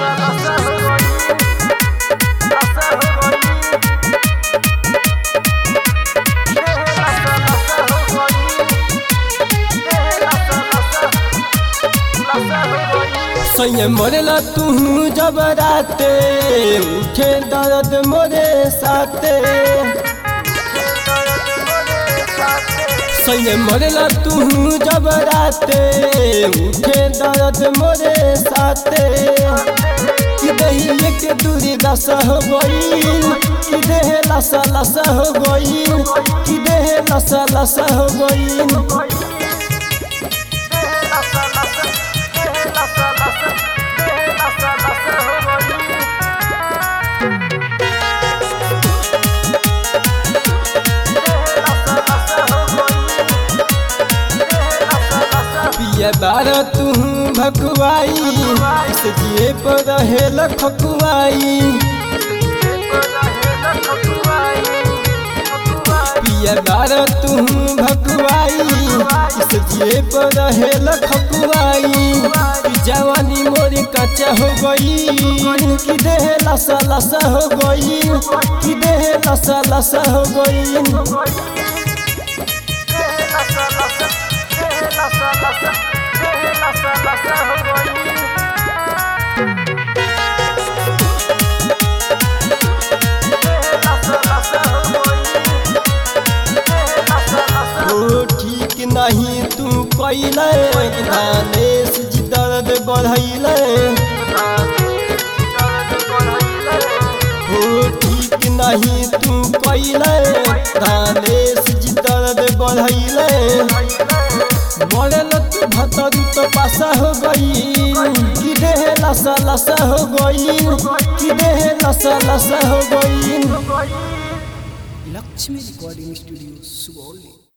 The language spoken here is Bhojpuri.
सैये मरेला तू जब राते उठे दर्द मोरे साथे। सैये मरेला तू जब राते उठे दर्द मोरे साथे। कि दहिए के दूरी दशा हो गईल, कि देह लसा लसा हो गईल, कि देह लसा लसा हो गईल। पिया बारा तू भकुआई से जिए पर रहे लखकुआई। पिया बारा तू भकुआई से जिए पर रहे लखकुआई। जवानी मोरी कच्चा हो गई, कि देह लसा लसा हो गई, कि देह लसा लसा हो गई। ठीक नहीं तू कैले धानेश जी दर्द बढ़ैले। ठीक नहीं तू कैले धानेश जी दर्द बढ़ैले। मरल तू भतरू तो पासा हो गई, कि देह लसा लसा हो गई, कि देह लसा लसा हो गई। Lakshmi recording studio Sugauli.